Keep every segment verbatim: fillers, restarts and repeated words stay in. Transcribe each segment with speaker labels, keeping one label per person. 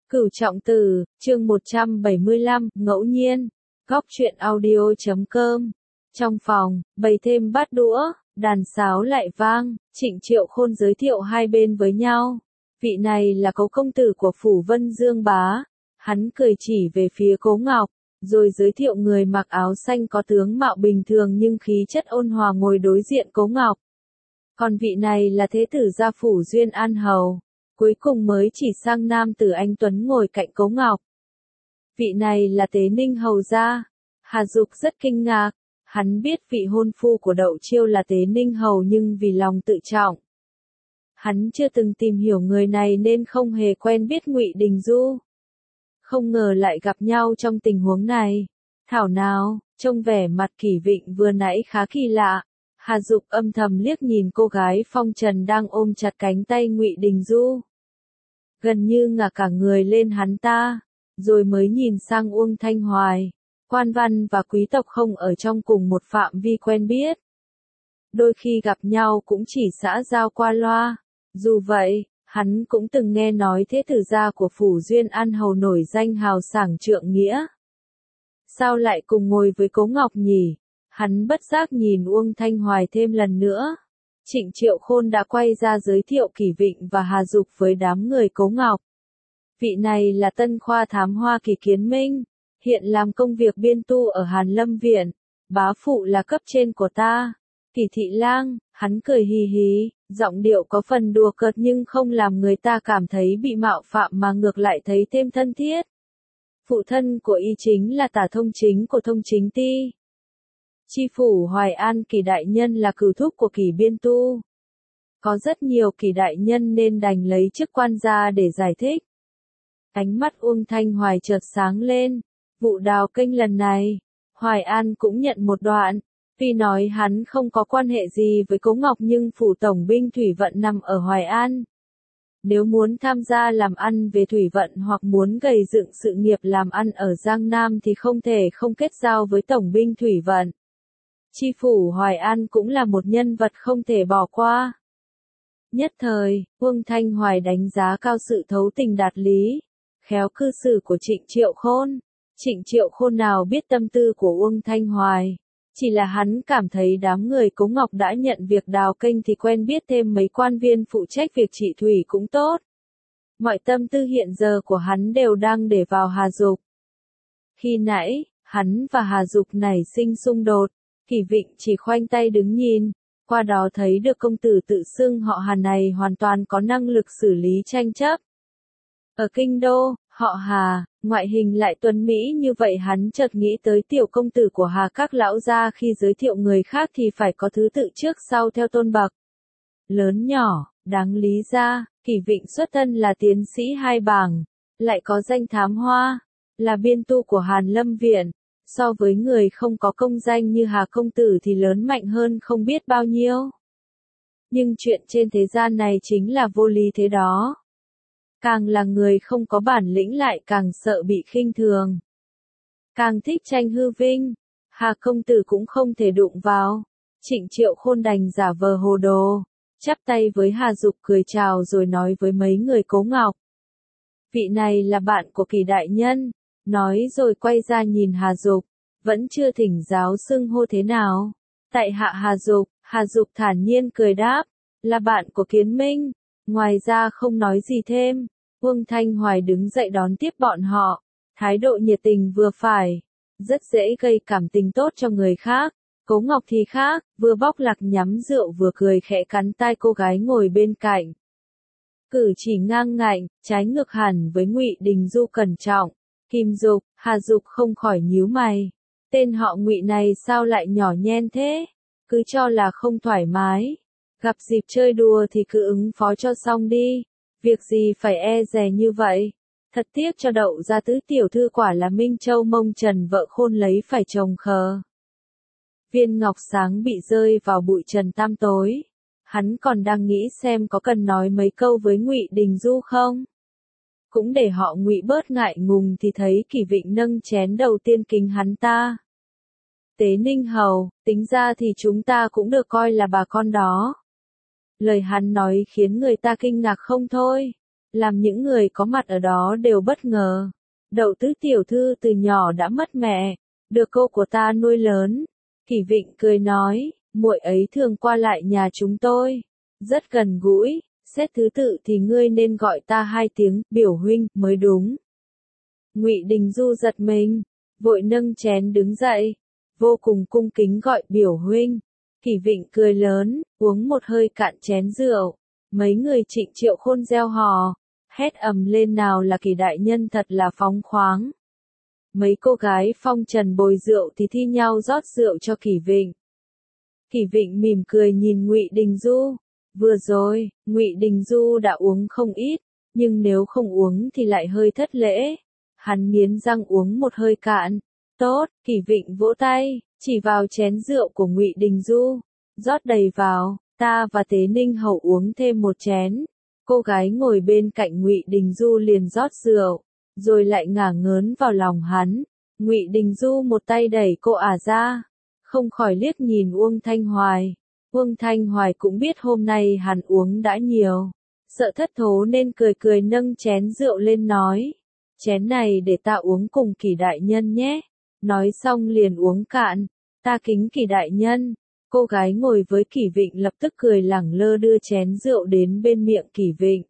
Speaker 1: Cửu Trọng Tử, chương một trăm bảy mươi lăm, ngẫu nhiên, góc truyện audio chấm com. Trong phòng, bày thêm bát đũa, đàn sáo lại vang, Trịnh Triệu Khôn giới thiệu hai bên với nhau. Vị này là Cố công tử của phủ Vân Dương Bá. Hắn cười chỉ về phía Cố Ngọc, rồi giới thiệu người mặc áo xanh có tướng mạo bình thường nhưng khí chất ôn hòa ngồi đối diện Cố Ngọc. Còn vị này là thế tử gia phủ Duyên An Hầu. Cuối cùng mới chỉ sang nam tử anh Tuấn ngồi cạnh Cố Ngọc. Vị này là Tế Ninh Hầu gia. Hà Dục rất kinh ngạc, hắn biết vị hôn phu của Đậu Chiêu là Tế Ninh Hầu nhưng vì lòng tự trọng. Hắn chưa từng tìm hiểu người này nên không hề quen biết Ngụy Đình Du. Không ngờ lại gặp nhau trong tình huống này. Thảo nào, trông vẻ mặt Kỷ Vịnh vừa nãy khá kỳ lạ. Hà Dục âm thầm liếc nhìn cô gái phong trần đang ôm chặt cánh tay Ngụy Đình Du. Gần như ngả cả người lên hắn ta, rồi mới nhìn sang Uông Thanh Hoài. Quan văn và quý tộc không ở trong cùng một phạm vi quen biết. Đôi khi gặp nhau cũng chỉ xã giao qua loa. Dù vậy, hắn cũng từng nghe nói thế tử gia của phủ Duyên An Hầu nổi danh hào sảng trượng nghĩa. Sao lại cùng ngồi với Cố Ngọc nhỉ? Hắn bất giác nhìn Uông Thanh Hoài thêm lần nữa. Trịnh Triệu Khôn đã quay ra giới thiệu Kỷ Vịnh và Hà Dục với đám người Cố Ngọc. Vị này là Tân Khoa Thám Hoa Kỳ Kiến Minh, hiện làm công việc biên tu ở Hàn Lâm Viện, bá phụ là cấp trên của ta. Kỷ Thị Lang, hắn cười hì hì, giọng điệu có phần đùa cợt nhưng không làm người ta cảm thấy bị mạo phạm mà ngược lại thấy thêm thân thiết. Phụ thân của y chính là Tả Thông Chính của Thông Chính Ti. Chi phủ Hoài An Kỷ đại nhân là cửu thúc của Kỷ biên tu. Có rất nhiều Kỷ đại nhân nên đành lấy chức quan ra để giải thích. Ánh mắt Uông Thanh Hoài chợt sáng lên. Vụ đào kênh lần này, Hoài An cũng nhận một đoạn. Tuy nói hắn không có quan hệ gì với Cố Ngọc nhưng phủ tổng binh thủy vận nằm ở Hoài An. Nếu muốn tham gia làm ăn về thủy vận hoặc muốn gầy dựng sự nghiệp làm ăn ở Giang Nam thì không thể không kết giao với tổng binh thủy vận. Chi phủ Hoài An cũng là một nhân vật không thể bỏ qua. Nhất thời, Uông Thanh Hoài đánh giá cao sự thấu tình đạt lý, khéo cư xử của Trịnh Triệu Khôn. Trịnh Triệu Khôn nào biết tâm tư của Uông Thanh Hoài. Chỉ là hắn cảm thấy đám người Cố Ngọc đã nhận việc đào kênh thì quen biết thêm mấy quan viên phụ trách việc trị thủy cũng tốt. Mọi tâm tư hiện giờ của hắn đều đang để vào Hà Dục. Khi nãy, hắn và Hà Dục nảy sinh xung đột. Kỷ Vịnh chỉ khoanh tay đứng nhìn, qua đó thấy được công tử tự xưng họ Hà này hoàn toàn có năng lực xử lý tranh chấp. Ở kinh đô, họ Hà, ngoại hình lại tuấn mỹ như vậy hắn chợt nghĩ tới tiểu công tử của Hà các lão gia khi giới thiệu người khác thì phải có thứ tự trước sau theo tôn bậc. Lớn nhỏ, đáng lý ra, Kỷ Vịnh xuất thân là tiến sĩ hai bảng, lại có danh thám hoa, là biên tu của Hàn Lâm Viện. So với người không có công danh như Hà công tử thì lớn mạnh hơn không biết bao nhiêu. Nhưng chuyện trên thế gian này chính là vô lý thế đó. Càng là người không có bản lĩnh lại càng sợ bị khinh thường. Càng thích tranh hư vinh, Hà công tử cũng không thể đụng vào. Trịnh Triệu Khôn đành giả vờ hồ đồ, chắp tay với Hà Dục cười chào rồi nói với mấy người Cố Ngọc. Vị này là bạn của Kỷ đại nhân. Nói rồi quay ra nhìn Hà Dục, vẫn chưa thỉnh giáo xưng hô thế nào. Tại hạ Hà Dục, Hà Dục thản nhiên cười đáp, là bạn của Kiến Minh, ngoài ra không nói gì thêm. Uông Thanh Hoài đứng dậy đón tiếp bọn họ, thái độ nhiệt tình vừa phải, rất dễ gây cảm tình tốt cho người khác. Cố Ngọc thì khác, vừa bóc lạc nhắm rượu vừa cười khẽ cắn tai cô gái ngồi bên cạnh. Cử chỉ ngang ngạnh, trái ngược hẳn với Ngụy Đình Du cẩn trọng. Kim Dục, Hà Dục không khỏi nhíu mày. Tên họ Ngụy này sao lại nhỏ nhen thế? Cứ cho là không thoải mái. Gặp dịp chơi đùa thì cứ ứng phó cho xong đi. Việc gì phải e dè như vậy? Thật tiếc cho Đậu gia tứ tiểu thư quả là Minh Châu Mông Trần vợ khôn lấy phải chồng khờ. Viên ngọc sáng bị rơi vào bụi trần tăm tối. Hắn còn đang nghĩ xem có cần nói mấy câu với Ngụy Đình Du không? Cũng để họ Ngụy bớt ngại ngùng thì thấy Kỷ Vịnh nâng chén đầu tiên kính hắn ta. Tế Ninh Hầu, tính ra thì chúng ta cũng được coi là bà con đó. Lời hắn nói khiến người ta kinh ngạc không thôi. làm những người có mặt ở đó đều bất ngờ. Đậu Tứ tiểu thư từ nhỏ đã mất mẹ, được cô của ta nuôi lớn. Kỷ Vịnh cười nói, muội ấy thường qua lại nhà chúng tôi, rất gần gũi, xét thứ tự thì ngươi nên gọi ta hai tiếng biểu huynh mới đúng. Ngụy Đình Du giật mình, vội nâng chén đứng dậy, vô cùng cung kính gọi biểu huynh. Kỷ Vịnh cười lớn, uống một hơi cạn chén rượu. Mấy người Trịnh Triệu Khôn reo hò, hét ầm lên nào là Kỷ đại nhân thật là phóng khoáng. Mấy cô gái phong trần bồi rượu thì thi nhau rót rượu cho Kỷ Vịnh. Kỷ Vịnh mỉm cười nhìn Ngụy Đình Du, vừa rồi, Ngụy Đình Du đã uống không ít, nhưng nếu không uống thì lại hơi thất lễ. Hắn nghiến răng uống một hơi cạn. Tốt, Kỷ Vịnh vỗ tay, chỉ vào chén rượu của Ngụy Đình Du, rót đầy vào, ta và Tế Ninh Hầu uống thêm một chén. Cô gái ngồi bên cạnh Ngụy Đình Du liền rót rượu, rồi lại ngả ngớn vào lòng hắn. Ngụy Đình Du một tay đẩy cô ả ra, không khỏi liếc nhìn Uông Thanh Hoài. Uông Thanh Hoài cũng biết hôm nay hắn uống đã nhiều, sợ thất thố nên cười cười nâng chén rượu lên nói, chén này để ta uống cùng Kỷ đại nhân nhé. Nói xong liền uống cạn, ta kính Kỷ đại nhân. Cô gái ngồi với Kỷ Vịnh lập tức cười lẳng lơ đưa chén rượu đến bên miệng Kỷ Vịnh.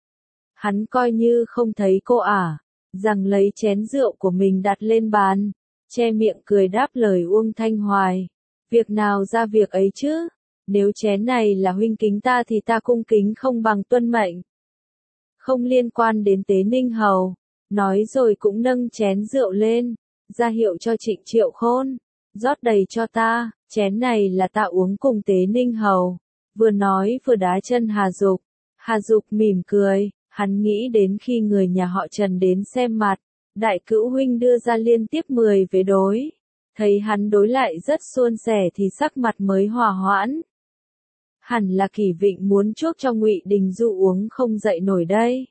Speaker 1: Hắn coi như không thấy cô ả, rằng lấy chén rượu của mình đặt lên bàn, che miệng cười đáp lời Uông Thanh Hoài. Việc nào ra việc ấy chứ, nếu chén này là huynh kính ta thì ta cung kính không bằng tuân mệnh. Không liên quan đến Tế Ninh Hầu, nói rồi cũng nâng chén rượu lên, ra hiệu cho Trịnh Triệu Khôn, rót đầy cho ta, chén này là ta uống cùng Tế Ninh Hầu. Vừa nói vừa đá chân Hà Dục. Hà Dục mỉm cười, hắn nghĩ đến khi người nhà họ Trần đến xem mặt, đại cữu huynh đưa ra liên tiếp mười vế đối, thấy hắn đối lại rất suôn sẻ thì sắc mặt mới hòa hoãn. Hẳn là Kỷ Vịnh muốn chuốc cho Ngụy Đình Du uống không dậy nổi đây.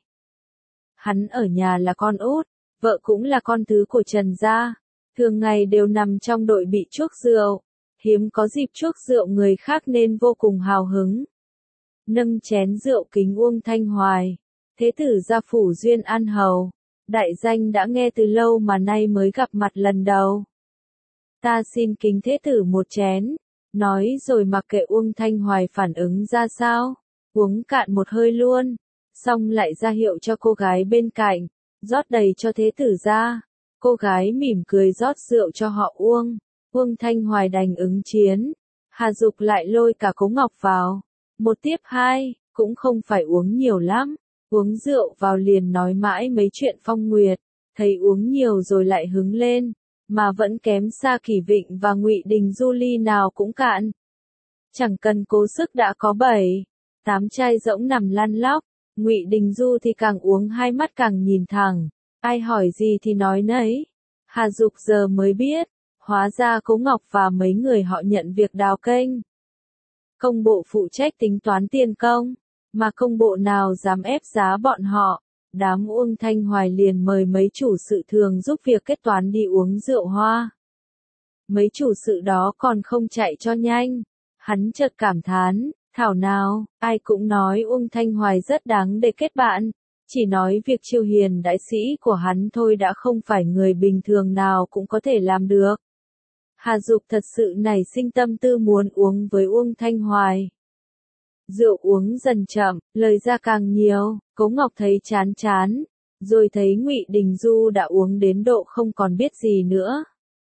Speaker 1: Hắn ở nhà là con út, vợ cũng là con thứ của Trần gia, thường ngày đều nằm trong đội bị chuốc rượu, hiếm có dịp chuốc rượu người khác nên vô cùng hào hứng. Nâng chén rượu kính Uông Thanh Hoài, thế tử gia phủ Duyên An Hầu, đại danh đã nghe từ lâu mà nay mới gặp mặt lần đầu. Ta xin kính thế tử một chén, nói rồi mặc kệ Uông Thanh Hoài phản ứng ra sao, uống cạn một hơi luôn, xong lại ra hiệu cho cô gái bên cạnh, rót đầy cho thế tử gia. Cô gái mỉm cười rót rượu cho họ Uông, Uông Thanh Hoài đành ứng chiến. Hà Dục lại lôi cả Cố Ngọc vào, một tiếp hai, cũng không phải uống nhiều lắm, uống rượu vào liền nói mãi mấy chuyện phong nguyệt, thấy uống nhiều rồi lại hứng lên, mà vẫn kém xa Kỷ Vịnh và Ngụy Đình Du ly nào cũng cạn. Chẳng cần cố sức đã có bảy, tám chai rỗng nằm lăn lóc, Ngụy Đình Du thì càng uống hai mắt càng nhìn thẳng, ai hỏi gì thì nói nấy. Hà Dục giờ mới biết, hóa ra Cố Ngọc và mấy người họ nhận việc đào kênh. Công bộ phụ trách tính toán tiền công, mà công bộ nào dám ép giá bọn họ. Đám Uông Thanh Hoài liền mời mấy chủ sự thường giúp việc kết toán đi uống rượu hoa. Mấy chủ sự đó còn không chạy cho nhanh. Hắn chợt cảm thán, thảo nào, ai cũng nói Uông Thanh Hoài rất đáng để kết bạn. Chỉ nói việc chiêu hiền đại sĩ của hắn thôi đã không phải người bình thường nào cũng có thể làm được. Hà Dục thật sự nảy sinh tâm tư muốn uống với Uông Thanh Hoài. Rượu uống dần chậm, lời ra càng nhiều, Cố Ngọc thấy chán chán, rồi thấy Ngụy Đình Du đã uống đến độ không còn biết gì nữa.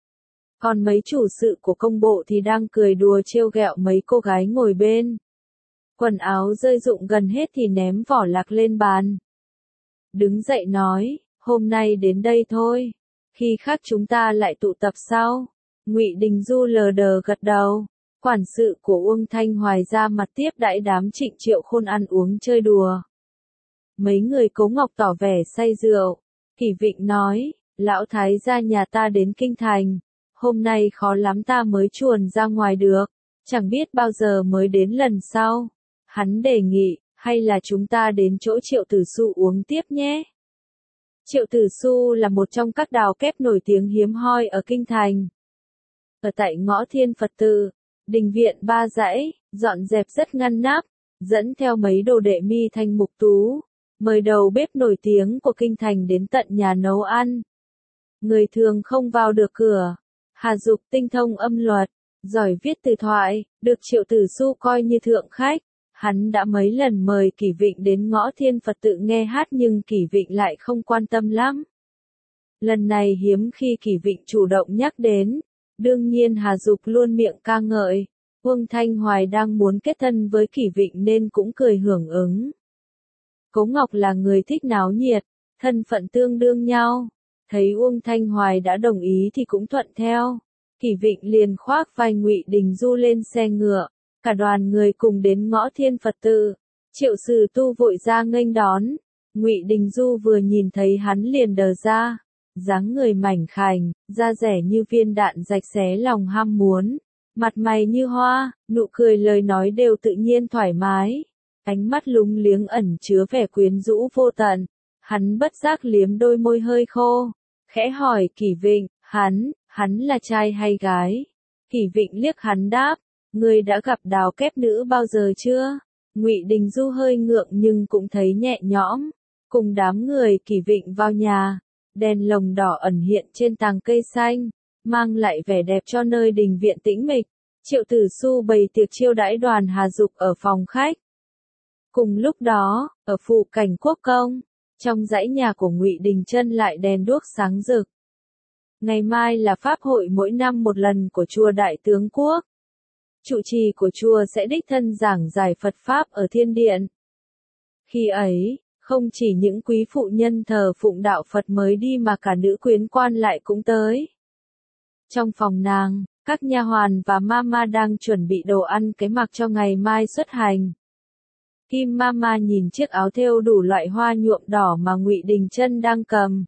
Speaker 1: Còn mấy chủ sự của công bộ thì đang cười đùa trêu ghẹo mấy cô gái ngồi bên. Quần áo rơi rụng gần hết thì ném vỏ lạc lên bàn. Đứng dậy nói, hôm nay đến đây thôi, khi khác chúng ta lại tụ tập sau. Ngụy Đình Du lờ đờ gật đầu. Quản sự của Uông Thanh Hoài ra mặt tiếp đãi đám Trịnh Triệu Khôn ăn uống chơi đùa. Mấy người Cố Ngọc tỏ vẻ say rượu. Kỷ Vịnh nói, lão thái gia nhà ta đến kinh thành, hôm nay khó lắm ta mới chuồn ra ngoài được, chẳng biết bao giờ mới đến lần sau. Hắn đề nghị, hay là chúng ta đến chỗ Triệu Tử Xu uống tiếp nhé. Triệu Tử Xu là một trong các đào kép nổi tiếng hiếm hoi ở kinh thành. Ở tại ngõ Thiên Phật Tự, đình viện ba dãy, dọn dẹp rất ngăn nắp, dẫn theo mấy đồ đệ mi thanh mục tú. mời đầu bếp nổi tiếng của kinh thành đến tận nhà nấu ăn. Người thường không vào được cửa. Hà Dục tinh thông âm luật, giỏi viết từ thoại, được Triệu Tử Xu coi như thượng khách. Hắn đã mấy lần mời Kỷ Vịnh đến Ngõ Thiên Phật tự nghe hát nhưng Kỷ Vịnh lại không quan tâm lắm. Lần này hiếm khi Kỷ Vịnh chủ động nhắc đến, đương nhiên Hà Dục luôn miệng ca ngợi. Uông Thanh Hoài đang muốn kết thân với Kỷ Vịnh nên cũng cười hưởng ứng. Cố Ngọc là người thích náo nhiệt, thân phận tương đương nhau. Thấy Uông Thanh Hoài đã đồng ý thì cũng thuận theo. Kỷ Vịnh liền khoác vai Ngụy Đình Du lên xe ngựa, cả đoàn người cùng đến Ngõ Thiên Phật tự. Triệu Sử Tu vội ra nghênh đón. Ngụy Đình Du vừa nhìn thấy hắn liền đờ ra, dáng người mảnh khảnh, da rẻ như viên đạn rạch xé lòng ham muốn, mặt mày như hoa, nụ cười lời nói đều tự nhiên thoải mái, ánh mắt lúng liếng ẩn chứa vẻ quyến rũ vô tận. Hắn bất giác liếm đôi môi hơi khô, khẽ hỏi Kỷ Vịnh, hắn, hắn là trai hay gái? Kỷ Vịnh liếc hắn đáp, ngươi đã gặp Đào Kép Nữ bao giờ chưa? Ngụy Đình Du hơi ngượng nhưng cũng thấy nhẹ nhõm. Cùng đám người Kỷ Vịnh vào nhà, đèn lồng đỏ ẩn hiện trên tàng cây xanh, mang lại vẻ đẹp cho nơi đình viện tĩnh mịch. Triệu Tử Xu bày tiệc chiêu đãi đoàn Hà Dục ở phòng khách. Cùng lúc đó, ở phụ cảnh Quốc công, trong dãy nhà của Ngụy Đình Chân lại đèn đuốc sáng rực. Ngày mai là pháp hội mỗi năm một lần của chùa Đại Tướng Quốc. Trụ trì của chùa sẽ đích thân giảng giải Phật Pháp ở thiên điện. Khi ấy, không chỉ những quý phụ nhân thờ phụng đạo Phật mới đi mà cả nữ quyến quan lại cũng tới. Trong phòng nàng, các nha hoàn và mama đang chuẩn bị đồ ăn cái mặc cho ngày mai xuất hành. Kim mama nhìn chiếc áo thêu đủ loại hoa nhuộm đỏ mà Ngụy Đình Chân đang cầm.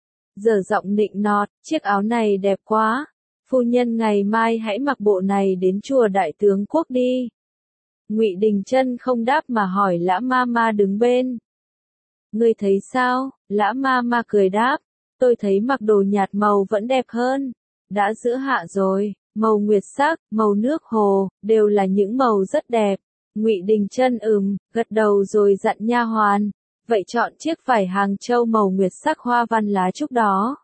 Speaker 1: Dở giọng nịnh nọt, chiếc áo này đẹp quá. Phu nhân ngày mai hãy mặc bộ này đến chùa Đại Tướng Quốc đi. Ngụy Đình Chân không đáp mà hỏi Lã Mama đứng bên. Ngươi thấy sao? Lã Mama cười đáp, tôi thấy mặc đồ nhạt màu vẫn đẹp hơn. Đã giữa hạ rồi, màu nguyệt sắc, màu nước hồ, đều là những màu rất đẹp. Ngụy Đình Chân ừm, gật đầu rồi dặn nha hoàn, vậy chọn chiếc vải Hàng Châu màu nguyệt sắc hoa văn lá trúc đó.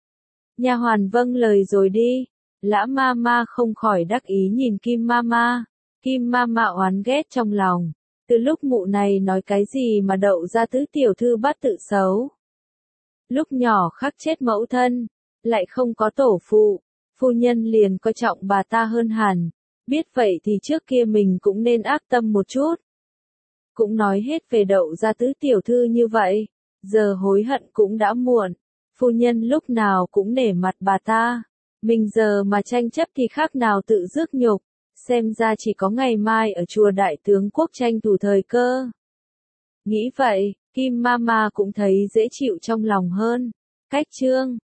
Speaker 1: Nha hoàn vâng lời rồi đi. Lã Mama không khỏi đắc ý nhìn Kim Mama. Kim Mama oán ghét trong lòng. Từ lúc mụ này nói cái gì mà đậu ra tứ tiểu thư bắt tự xấu. Lúc nhỏ khắc chết mẫu thân, lại không có tổ phụ, phu nhân liền coi trọng bà ta hơn hẳn. Biết vậy thì trước kia mình cũng nên ác tâm một chút. Cũng nói hết về đậu ra tứ tiểu thư như vậy, giờ hối hận cũng đã muộn. Phu nhân lúc nào cũng nể mặt bà ta. Mình giờ mà tranh chấp thì khác nào tự rước nhục, xem ra chỉ có ngày mai ở chùa Đại Tướng Quốc tranh thủ thời cơ. Nghĩ vậy, Kim Mama cũng thấy dễ chịu trong lòng hơn. Cách chương